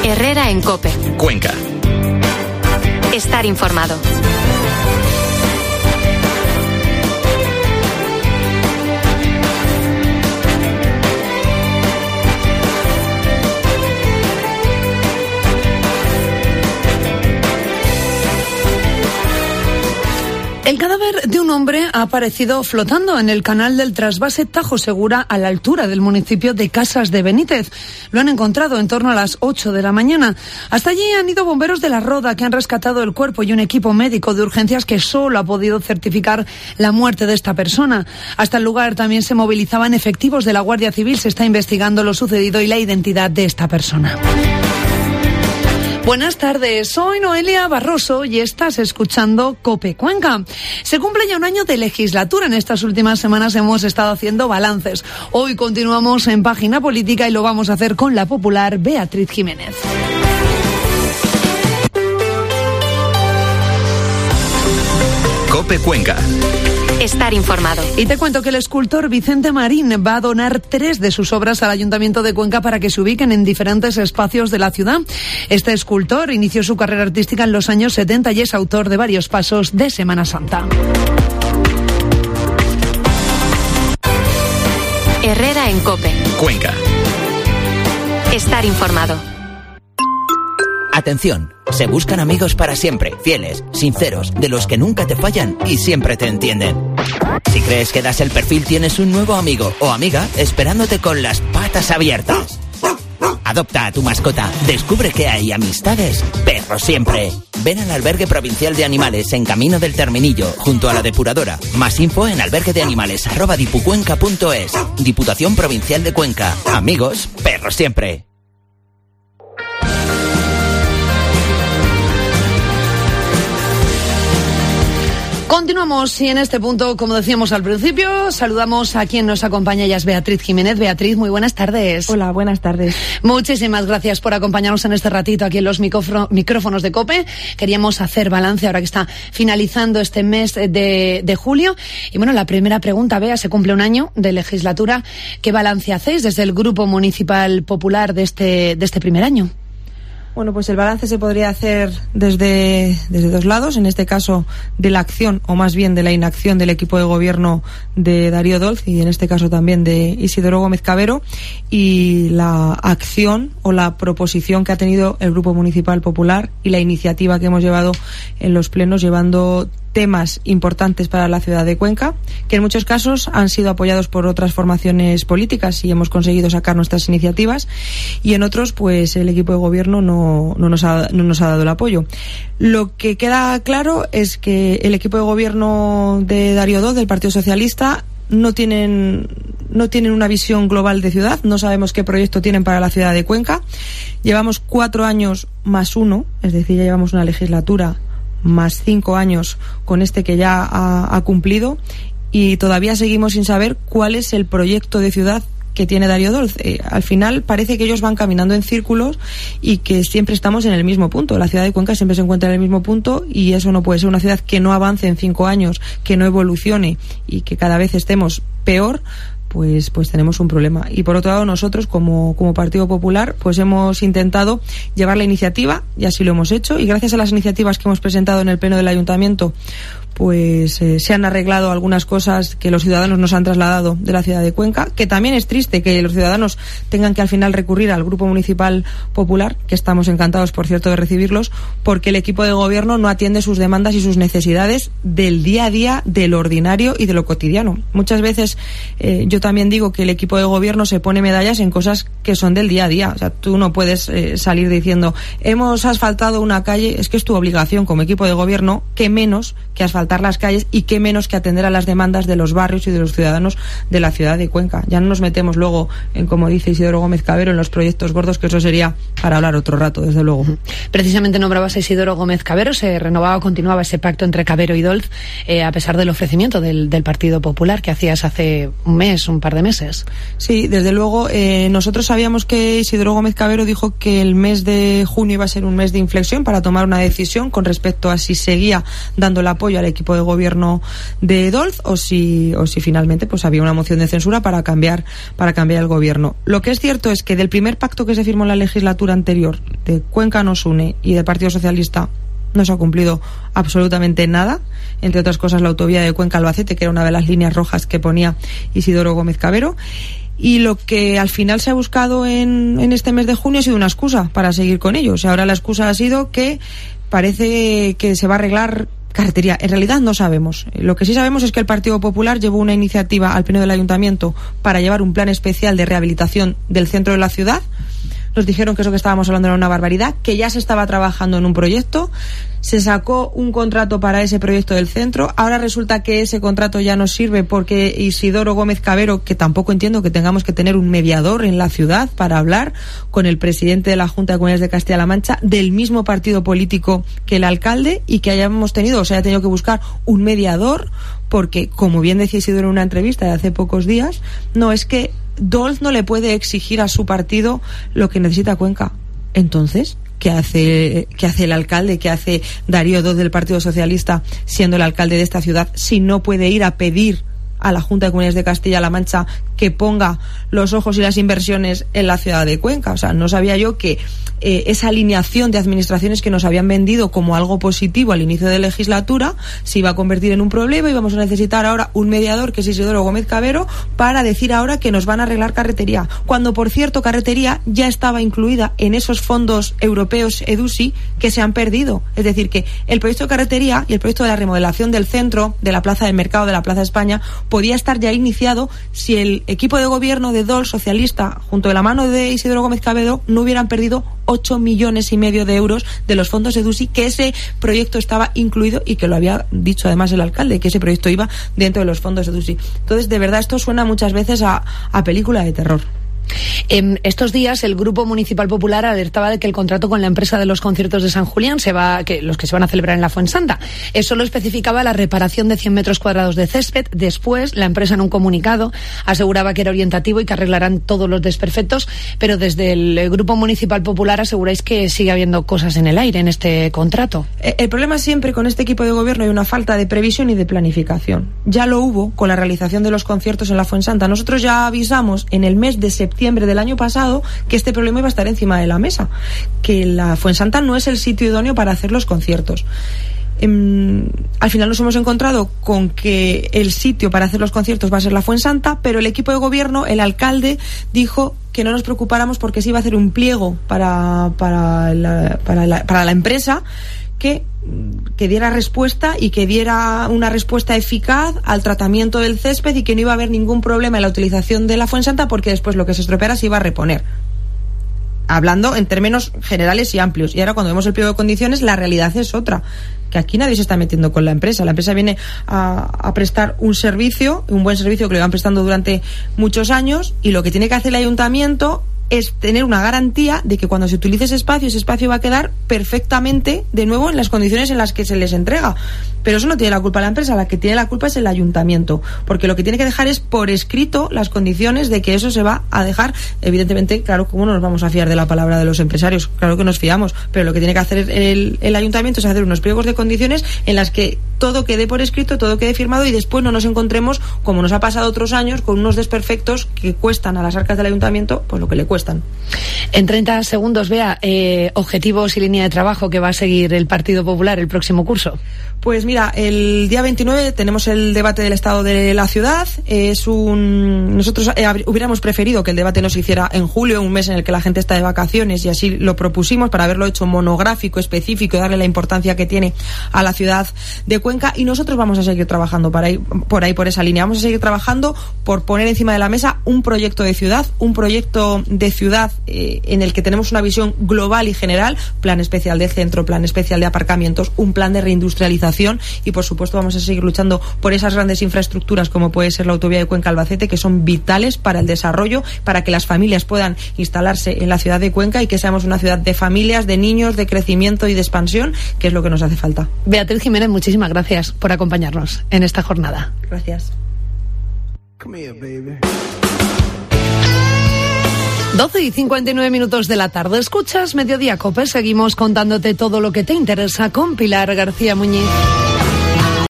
Herrera en COPE. Cuenca. Estar informado. El cadáver de un hombre ha aparecido flotando en el canal del trasvase Tajo Segura a la altura del municipio de Casas de Benítez. Lo han encontrado en torno a las 8 de la mañana. Hasta allí han ido bomberos de La Roda que han rescatado el cuerpo y un equipo médico de urgencias que solo ha podido certificar la muerte de esta persona. Hasta el lugar también se movilizaban efectivos de la Guardia Civil. Se está investigando lo sucedido y la identidad de esta persona. Buenas tardes, soy Noelia Barroso y estás escuchando COPE Cuenca. Se cumple ya un año de legislatura. En estas últimas semanas hemos estado haciendo balances. Hoy continuamos en Página Política y lo vamos a hacer con la popular Beatriz Jiménez. COPE Cuenca. Estar informado. Y te cuento que el escultor Vicente Marín va a donar 3 de sus obras al Ayuntamiento de Cuenca para que se ubiquen en diferentes espacios de la ciudad. Este escultor inició su carrera artística en los años 70 y es autor de varios pasos de Semana Santa. Herrera en COPE. Cuenca. Estar informado. Atención, se buscan amigos para siempre, fieles, sinceros, de los que nunca te fallan y siempre te entienden. Si crees que das el perfil, tienes un nuevo amigo o amiga esperándote con las patas abiertas. Adopta a tu mascota, descubre que hay amistades, perro siempre. Ven al Albergue Provincial de Animales en Camino del Terminillo, junto a la depuradora. Más info en alberguedeanimales@dipucuenca.es. Diputación Provincial de Cuenca. Amigos, perro siempre. Continuamos y en este punto, como decíamos al principio, saludamos a quien nos acompaña, ella es Beatriz Jiménez. Beatriz, muy buenas tardes. Hola, buenas tardes. Muchísimas gracias por acompañarnos en este ratito aquí en los micrófonos de COPE. Queríamos hacer balance ahora que está finalizando este mes de julio. Y bueno, la primera pregunta, Bea, se cumple un año de legislatura. ¿Qué balance hacéis desde el Grupo Municipal Popular de este primer año? Bueno, pues el balance se podría hacer desde 2 lados, en este caso de la acción, o más bien de la inacción del equipo de gobierno de Darío Dolz y en este caso también de Isidoro Gómez Cabero, y la acción o la proposición que ha tenido el Grupo Municipal Popular y la iniciativa que hemos llevado en los plenos, llevando temas importantes para la ciudad de Cuenca, que en muchos casos han sido apoyados por otras formaciones políticas y hemos conseguido sacar nuestras iniciativas, y en otros pues el equipo de gobierno no nos ha dado el apoyo. Lo que queda claro es que el equipo de gobierno de Darío Dolz, del Partido Socialista, no tienen una visión global de ciudad, no sabemos qué proyecto tienen para la ciudad de Cuenca. Llevamos 4 años más 1, es decir, ya llevamos una legislatura más 5 años con este que ya ha cumplido, y todavía seguimos sin saber cuál es el proyecto de ciudad que tiene Darío Dolz. Al final parece que ellos van caminando en círculos y que siempre estamos en el mismo punto. La ciudad de Cuenca siempre se encuentra en el mismo punto y eso no puede ser. Una ciudad que no avance en 5 años, que no evolucione y que cada vez estemos peor, pues tenemos un problema. Y por otro lado, nosotros como Partido Popular pues hemos intentado llevar la iniciativa, y así lo hemos hecho, y gracias a las iniciativas que hemos presentado en el pleno del Ayuntamiento pues se han arreglado algunas cosas que los ciudadanos nos han trasladado de la ciudad de Cuenca, que también es triste que los ciudadanos tengan que al final recurrir al Grupo Municipal Popular, que estamos encantados, por cierto, de recibirlos, porque el equipo de gobierno no atiende sus demandas y sus necesidades del día a día, de lo ordinario y de lo cotidiano. Muchas veces yo también digo que el equipo de gobierno se pone medallas en cosas que son del día a día. O sea, tú no puedes salir diciendo hemos asfaltado una calle. Es que es tu obligación como equipo de gobierno, que menos que asfaltar las calles y qué menos que atender a las demandas de los barrios y de los ciudadanos de la ciudad de Cuenca. Ya no nos metemos luego en, como dice Isidoro Gómez Cabero, en los proyectos gordos, que eso sería para hablar otro rato, desde luego. Precisamente nombrabas a Isidoro Gómez Cabero, se renovaba, continuaba ese pacto entre Cabero y Dolz, a pesar del ofrecimiento del Partido Popular que hacías hace un par de meses. Sí, desde luego, nosotros sabíamos que Isidoro Gómez Cabero dijo que el mes de junio iba a ser un mes de inflexión para tomar una decisión con respecto a si seguía dando el apoyo apoyo al equipo de gobierno de Dolz o si finalmente pues había una moción de censura para cambiar el gobierno. Lo que es cierto es que del primer pacto que se firmó en la legislatura anterior de Cuenca nos une y del Partido Socialista no se ha cumplido absolutamente nada, entre otras cosas la autovía de Cuenca-Albacete, que era una de las líneas rojas que ponía Isidoro Gómez Cabero. Y lo que al final se ha buscado en este mes de junio ha sido una excusa para seguir con ello. O sea, ahora la excusa ha sido que parece que se va a arreglar carretería. En realidad no sabemos. Lo que sí sabemos es que el Partido Popular llevó una iniciativa al Pleno del Ayuntamiento para llevar un plan especial de rehabilitación del centro de la ciudad. Nos dijeron que eso que estábamos hablando era una barbaridad, que ya se estaba trabajando en un proyecto, se sacó un contrato para ese proyecto del centro, ahora resulta que ese contrato ya no sirve porque Isidoro Gómez Cabero, que tampoco entiendo que tengamos que tener un mediador en la ciudad para hablar con el presidente de la Junta de Comunidades de Castilla-La Mancha del mismo partido político que el alcalde y que haya tenido que buscar un mediador porque, como bien decía Isidoro en una entrevista de hace pocos días, no es que Dolz no le puede exigir a su partido lo que necesita Cuenca. Entonces, ¿qué hace el alcalde? ¿Qué hace Darío Dolz del Partido Socialista siendo el alcalde de esta ciudad si no puede ir a pedir a la Junta de Comunidades de Castilla-La Mancha que ponga los ojos y las inversiones en la ciudad de Cuenca? O sea, no sabía yo que esa alineación de administraciones que nos habían vendido como algo positivo al inicio de legislatura se iba a convertir en un problema y vamos a necesitar ahora un mediador, que es Isidoro Gómez Cabero, para decir ahora que nos van a arreglar carretería. Cuando, por cierto, carretería ya estaba incluida en esos fondos europeos EDUSI que se han perdido. Es decir, que el proyecto de carretería y el proyecto de la remodelación del centro, de la Plaza del Mercado, de la Plaza de España, podía estar ya iniciado si el equipo de gobierno de Dolz socialista, junto de la mano de Isidoro Gómez Cabero, no hubieran perdido 8,5 millones de euros de los fondos EDUSI, que ese proyecto estaba incluido y que lo había dicho además el alcalde, que ese proyecto iba dentro de los fondos EDUSI. Entonces, de verdad, esto suena muchas veces a película de terror. En estos días el Grupo Municipal Popular alertaba de que el contrato con la empresa de los conciertos de San Julián los que se van a celebrar en la Fuensanta, solo especificaba la reparación de 100 metros cuadrados de césped. Después la empresa en un comunicado aseguraba que era orientativo y que arreglarán todos los desperfectos, pero desde el Grupo Municipal Popular aseguráis que sigue habiendo cosas en el aire en este contrato. El problema siempre con este equipo de gobierno hay una falta de previsión y de planificación. Ya lo hubo con la realización de los conciertos en la Fuensanta. Nosotros ya avisamos en el mes de septiembre del año pasado que este problema iba a estar encima de la mesa, que la Fuensanta no es el sitio idóneo para hacer los conciertos. Al final nos hemos encontrado con que el sitio para hacer los conciertos va a ser la Fuensanta, pero el equipo de gobierno, el alcalde, dijo que no nos preocupáramos porque se iba a hacer un pliego para la empresa que diera respuesta y que diera una respuesta eficaz al tratamiento del césped y que no iba a haber ningún problema en la utilización de la Fuensanta porque después lo que se estropeara se iba a reponer. Hablando en términos generales y amplios. Y ahora cuando vemos el pliego de condiciones la realidad es otra, que aquí nadie se está metiendo con la empresa. La empresa viene a prestar un servicio, un buen servicio que le van prestando durante muchos años, y lo que tiene que hacer el ayuntamiento es tener una garantía de que cuando se utilice ese espacio va a quedar perfectamente de nuevo en las condiciones en las que se les entrega. Pero eso no tiene la culpa la empresa, la que tiene la culpa es el ayuntamiento, porque lo que tiene que dejar es por escrito las condiciones de que eso se va a dejar. Evidentemente, claro, ¿cómo no nos vamos a fiar de la palabra de los empresarios? Claro que nos fiamos, pero lo que tiene que hacer el ayuntamiento es hacer unos pliegos de condiciones en las que todo quede por escrito, todo quede firmado y después no nos encontremos, como nos ha pasado otros años, con unos desperfectos que cuestan a las arcas del ayuntamiento pues lo que le cuestan. En 30 segundos, Bea, objetivos y línea de trabajo que va a seguir el Partido Popular el próximo curso. Pues mira, el día 29 tenemos el debate del estado de la ciudad. Nosotros hubiéramos preferido que el debate no se hiciera en julio, un mes en el que la gente está de vacaciones, y así lo propusimos para haberlo hecho monográfico, específico, y darle la importancia que tiene a la ciudad de Cuenca. Y nosotros vamos a seguir trabajando por esa línea. Vamos a seguir trabajando por poner encima de la mesa un proyecto de ciudad, en el que tenemos una visión global y general, plan especial de centro, plan especial de aparcamientos, un plan de reindustrialización, y por supuesto vamos a seguir luchando por esas grandes infraestructuras como puede ser la autovía de Cuenca-Albacete, que son vitales para el desarrollo, para que las familias puedan instalarse en la ciudad de Cuenca y que seamos una ciudad de familias, de niños, de crecimiento y de expansión, que es lo que nos hace falta. Beatriz Jiménez, muchísimas gracias por acompañarnos en esta jornada. Gracias. 12:59 de la tarde. Escuchas Mediodía Cope. Seguimos contándote todo lo que te interesa con Pilar García Muñiz.